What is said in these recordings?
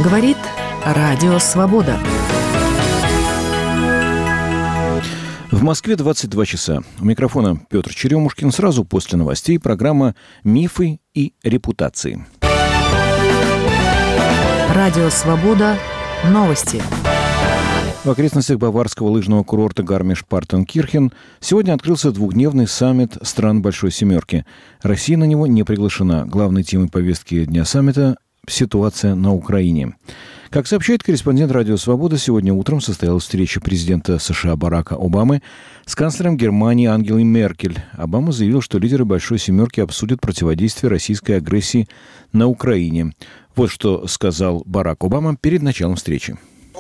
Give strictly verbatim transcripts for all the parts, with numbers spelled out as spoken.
Говорит Радио Свобода. В Москве двадцать два часа. У микрофона Петр Черемушкин. Сразу после новостей программа «Мифы и репутации». Радио Свобода. Новости. В окрестностях баварского лыжного курорта Гармиш-Партенкирхен сегодня открылся двухдневный саммит стран Большой Семерки. Россия на него не приглашена. Главной темой повестки дня саммита – ситуация на Украине. Как сообщает корреспондент «Радио Свобода», сегодня утром состоялась встреча президента США Барака Обамы с канцлером Германии Ангелой Меркель. Обама заявил, что лидеры Большой Семерки обсудят противодействие российской агрессии на Украине. Вот что сказал Барак Обама перед началом встречи.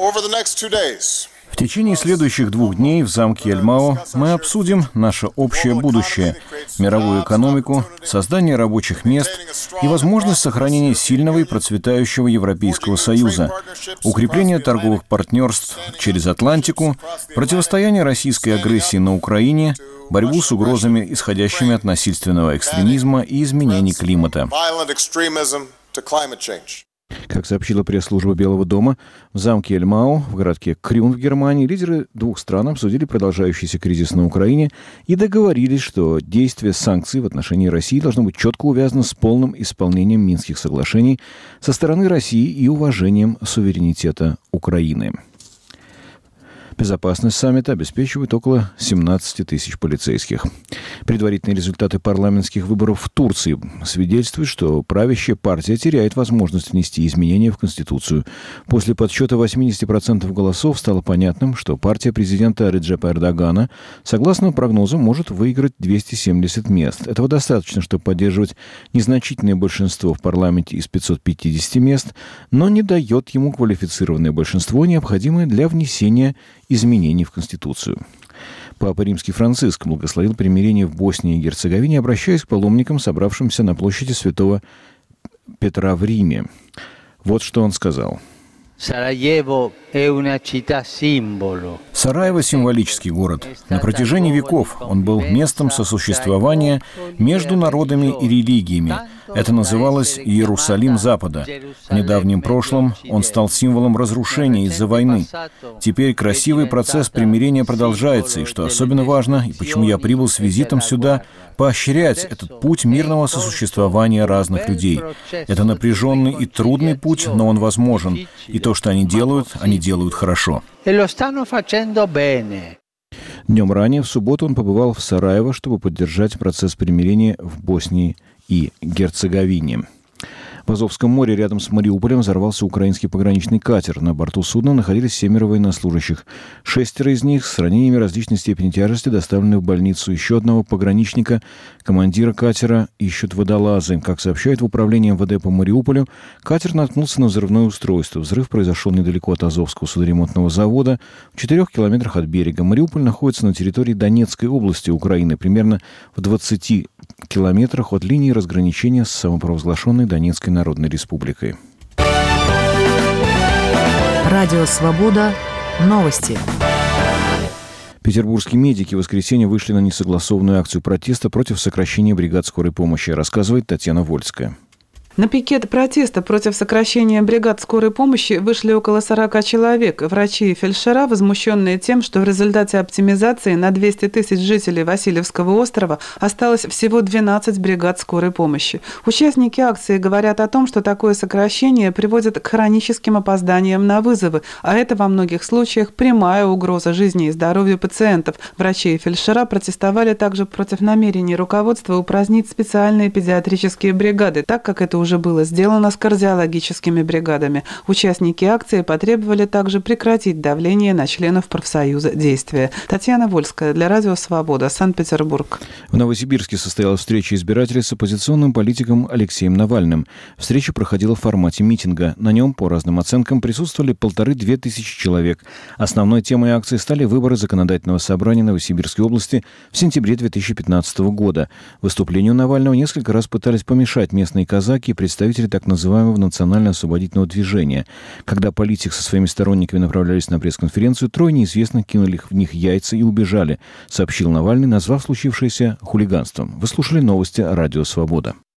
В течение следующих двух дней в замке Эльмао мы обсудим наше общее будущее, мировую экономику, создание рабочих мест и возможность сохранения сильного и процветающего Европейского Союза, укрепление торговых партнерств через Атлантику, противостояние российской агрессии на Украине, борьбу с угрозами, исходящими от насильственного экстремизма и изменений климата. Как сообщила пресс-служба Белого дома, в замке Эльмао, в городке Крюн в Германии, лидеры двух стран обсудили продолжающийся кризис на Украине и договорились, что действие санкций в отношении России должно быть четко увязано с полным исполнением Минских соглашений со стороны России и уважением суверенитета Украины. Безопасность саммита обеспечивает около семнадцать тысяч полицейских. Предварительные результаты парламентских выборов в Турции свидетельствуют, что правящая партия теряет возможность внести изменения в Конституцию. После подсчета восемьдесят процентов голосов стало понятным, что партия президента Реджепа Эрдогана, согласно прогнозам, может выиграть двести семьдесят мест. Этого достаточно, чтобы поддерживать незначительное большинство в парламенте из пятисот пятидесяти мест, но не дает ему квалифицированное большинство, необходимое для внесения изменений в Конституцию. Папа Римский Франциск благословил примирение в Боснии и Герцеговине, обращаясь к паломникам, собравшимся на площади Святого Петра в Риме. Вот что он сказал. Сараево Сараево – символический город. На протяжении веков он был местом сосуществования между народами и религиями. Это называлось Иерусалим Запада. В недавнем прошлом он стал символом разрушения из-за войны. Теперь красивый процесс примирения продолжается, и, что особенно важно, и почему я прибыл с визитом сюда, поощрять этот путь мирного сосуществования разных людей. Это напряженный и трудный путь, но он возможен. И то, что они делают, они делают хорошо. Днем ранее, в субботу, он побывал в Сараево, чтобы поддержать процесс примирения в Боснии и Герцеговине. В Азовском море рядом с Мариуполем взорвался украинский пограничный катер. На борту судна находились семеро военнослужащих. Шестеро из них с ранениями различной степени тяжести доставлены в больницу. Еще одного пограничника, командира катера, ищут водолазы. Как сообщают в управлении эм вэ дэ по Мариуполю, катер наткнулся на взрывное устройство. Взрыв произошел недалеко от Азовского судоремонтного завода, в четырех километрах от берега. Мариуполь находится на территории Донецкой области Украины, примерно в двадцати километрах от линии разграничения с самопровозглашенной Донецкой Народной Республикой. Радио Свобода. Новости. Петербургские медики в воскресенье вышли на несогласованную акцию протеста против сокращения бригад скорой помощи, рассказывает Татьяна Вольская. На пикет протеста против сокращения бригад скорой помощи вышли около сорока человек. Врачи и фельдшера, возмущенные тем, что в результате оптимизации на двести тысяч жителей Васильевского острова осталось всего двенадцать бригад скорой помощи. Участники акции говорят о том, что такое сокращение приводит к хроническим опозданиям на вызовы, а это во многих случаях прямая угроза жизни и здоровью пациентов. Врачи и фельдшера протестовали также против намерений руководства упразднить специальные педиатрические бригады, так как это уже было сделано с кардиологическими бригадами. Участники акции потребовали также прекратить давление на членов профсоюза действия. Татьяна Вольская для Радио Свобода, Санкт-Петербург. В Новосибирске состоялась встреча избирателей с оппозиционным политиком Алексеем Навальным. Встреча проходила в формате митинга. На нем, по разным оценкам, присутствовали полторы-две тысячи человек. Основной темой акции стали выборы законодательного собрания Новосибирской области в сентябре две тысячи пятнадцатого года. Выступлению Навального несколько раз пытались помешать местные казаки и представители так называемого национально-освободительного движения. Когда политик со своими сторонниками направлялись на пресс-конференцию, трое неизвестных кинули в них яйца и убежали, сообщил Навальный, назвав случившееся хулиганством. Вы слушали новости Радио Свобода.